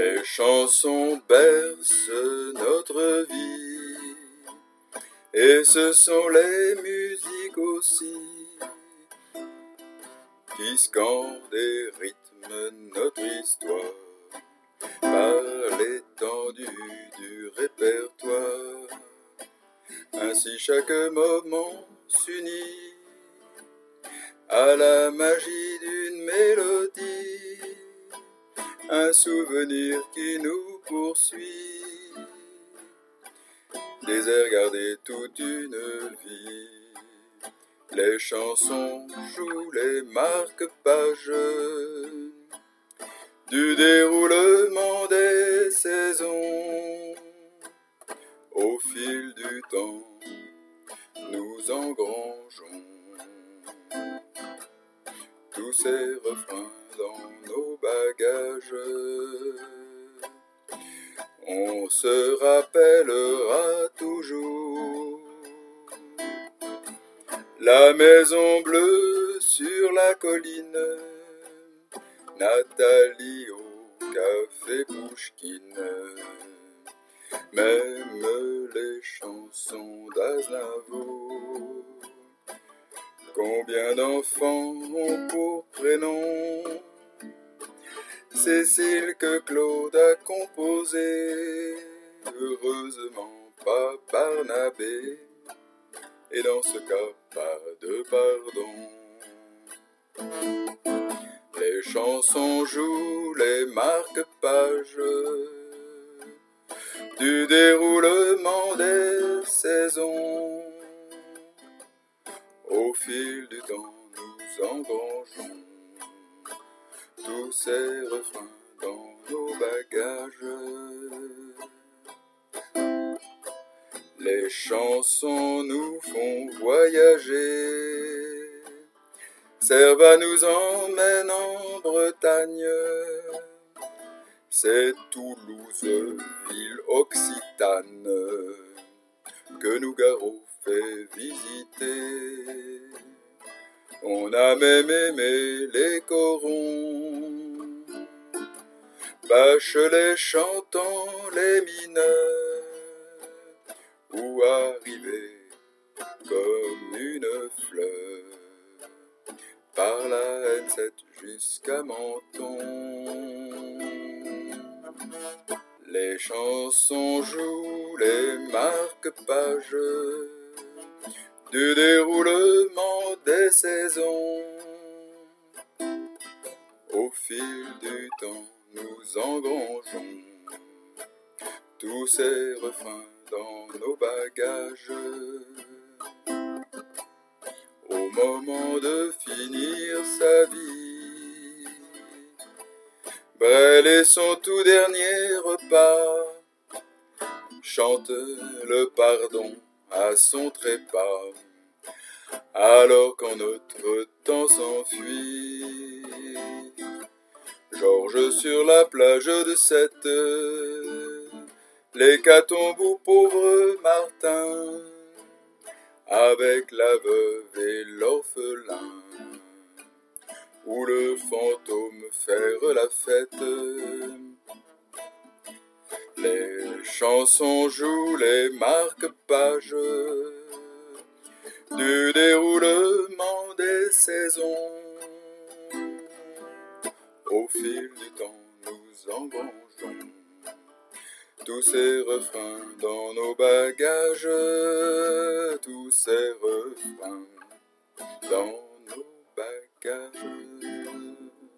Les chansons bercent notre vie, et ce sont les musiques aussi qui scandent et rythment notre histoire par l'étendue du répertoire. Ainsi chaque moment s'unit à la magie d'une mélodie, un souvenir qui nous poursuit, des airs gardés toute une vie. Les chansons jouent les marque-pages du déroulement des saisons. Au fil du temps, nous engrangeons tous ces refrains dans nos bagages. On se rappellera toujours la maison bleue sur la colline, Nathalie au café Pouchkine, même les chansons d'Aznavour. Combien d'enfants ont pour prénom Cécile que Claude a composé, heureusement pas Barnabé, et dans ce cas pas de pardon. Les chansons jouent les marque-pages du déroulement des saisons. Au fil du temps, nous engrangeons tous ces refrains dans nos bagages. Les chansons nous font voyager, servent à nous emmener en Bretagne. C'est Toulouse, ville occitane, que Nougaro fait visiter. On a même aimé les corons, Bachelet chantant les mineurs, ou arriver comme une fleur par la N7 jusqu'à Menton. Les chansons jouent les marque-pages du déroulement des saisons. Au fil du temps, nous engrangeons tous ces refrains dans nos bagages. Au moment de finir sa vie, Brel et son tout dernier repas chante le pardon à son trépas, alors qu'en notre temps s'enfuit Georges sur la plage de Sète, l'hécatombe où pauvre Martin, avec la veuve et l'orphelin, où le fantôme faire la fête. Les chansons jouent les marque-pages du déroulement des saisons. Au fil du temps, nous engrangeons tous ces refrains dans nos bagages, tous ces refrains dans nos bagages.